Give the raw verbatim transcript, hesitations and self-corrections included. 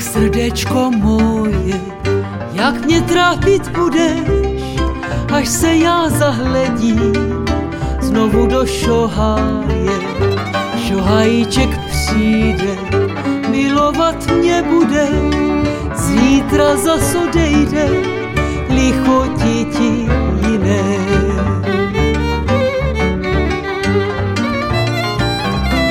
Tak srdéčko moje, jak mě trápit budeš, až se já zahledím znovu do šoháje. Šohajíček přijde, milovat mě bude, zítra zas odejde.